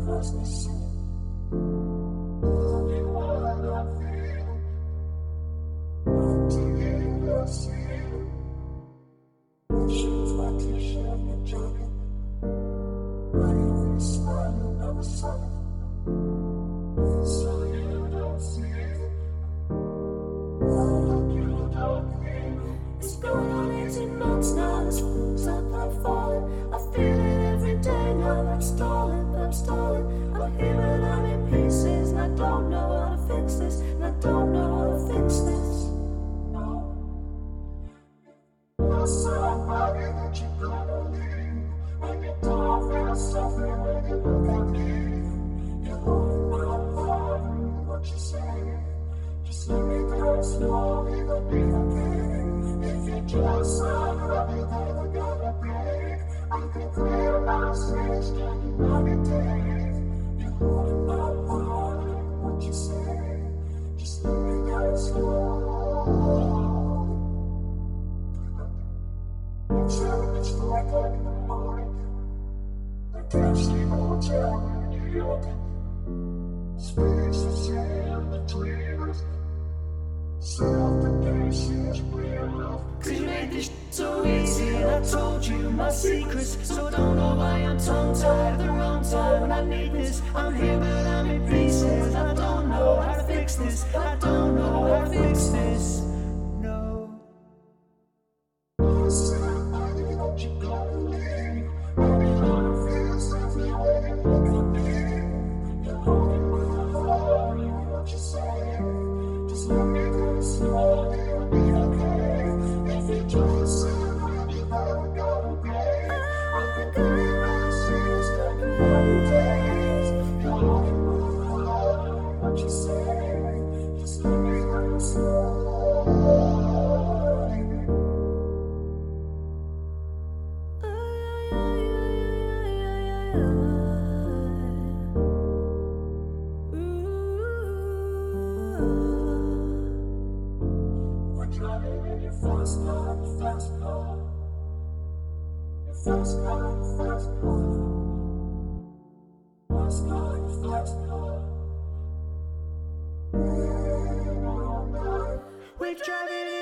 It's going on 18 months now, this f***'s up, I'm falling. I feel it every day now, I'm stalling, I'm here but I'm in pieces, and I don't know how to fix this, and I don't know how to fix this. No. You're somebody that you gotta leave. When you don't feel something, when you look at me, you're holding my heart, what you say. Just let me go slowly, it'll be okay. If you just said that you never gonna break, I can clear my stage, can you love me days? You're holding my heart, what you say. Just let me go slow. I'm sure it's like in the morning. I can't sleep hotel in New York. Spaces in between us. Self-defense is real. 'Cause you made this so easy, and I told you my secrets. So don't know why I'm tongue-tied at the wrong time when I need this. I'm here but I'm in pieces. I don't know how to fix this. I don't know how to fix this. No. I said I need what you gotta leave. I need how to feel something when you look at me. You're holding my heart, what you say. Just let me go slowly, it'll be okay. If you just said that you never gonna break, I can clear my sins, can you love me days? You're holding my heart, what you say. Just let me go slowly. We're driving in your fast car, fast car. Your fast car, fast car. Fast car, fast car. We're driving